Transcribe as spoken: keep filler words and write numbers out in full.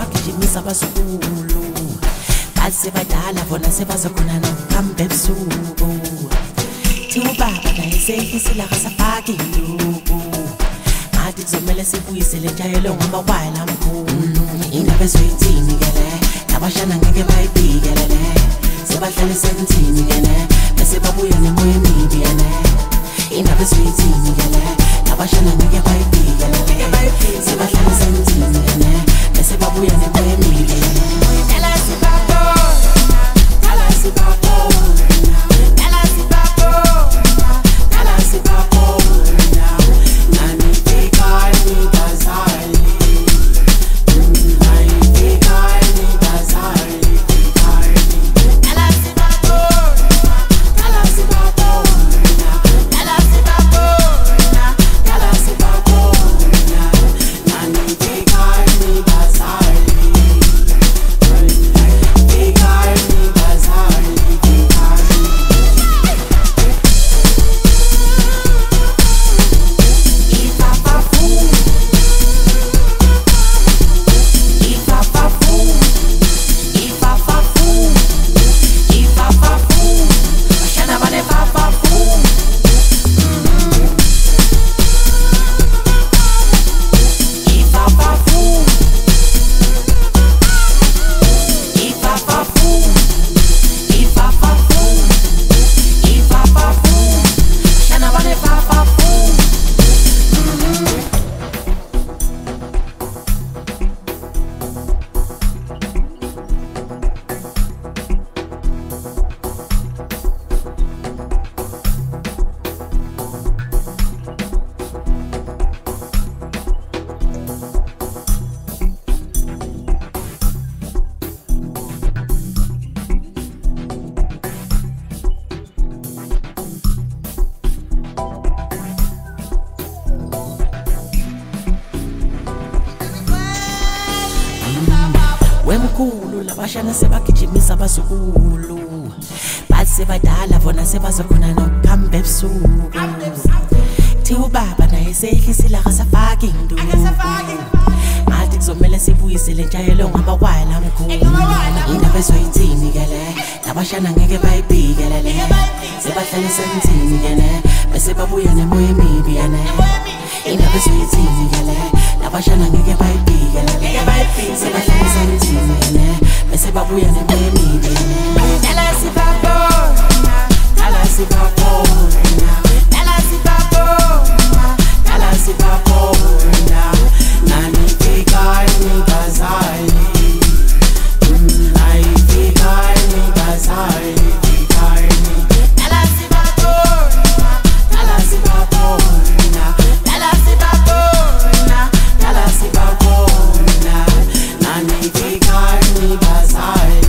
sebagijimisa abazukulu bathi sebadala bona sebazokhona nokuhamba ebusuku thi ubaba naye seyifisile akasafaki induku ngathi kuzomele sibuyisele njayelo ngoba kwayela mkhulu indaba ezoyithini ke le nabashana ngeke bayibhikele le sebahlale sentini ke ne bese babuya nemoya emibi yene indaba ezoyithini ke le nabashana ngeke bayibhikele le sebahlale sentini ke ne bese babuya nemoya emibi yene Ela sibabo Ela sibabo Ela sibabo Ela sibabo Nani fikani bazali Nani fikani bazali Ela sibabo Ela sibabo Ela sibabo Ela sibabo Nani fikani bazali Wemkhulu labashana sebagijimisa abazukulu bathi sebadala bona sebazokhona nokuhamba ebusuku thi ubaba naye seyihlisile akasafaki induku ngathi kuzomele sibuyisele njayelo ngoba kwayela mkhulu indaba ezoyithini ke le nabashana ngeke bayibhikele le sebahlale sentini ke ne bese babuya nemoya emibi yene indaba ezoyithini ke le nabashana ngeke bayibhikele le sebahlale sentini ke ne bese babuya nemoya emibi yene Ela sibabo Ela sibabo Ela sibabo Ela sibabo Nani fikani bazali Nani fikani bazali Ela sibabo Ela sibabo Ela sibabo Ela sibabo Nani fikani bazali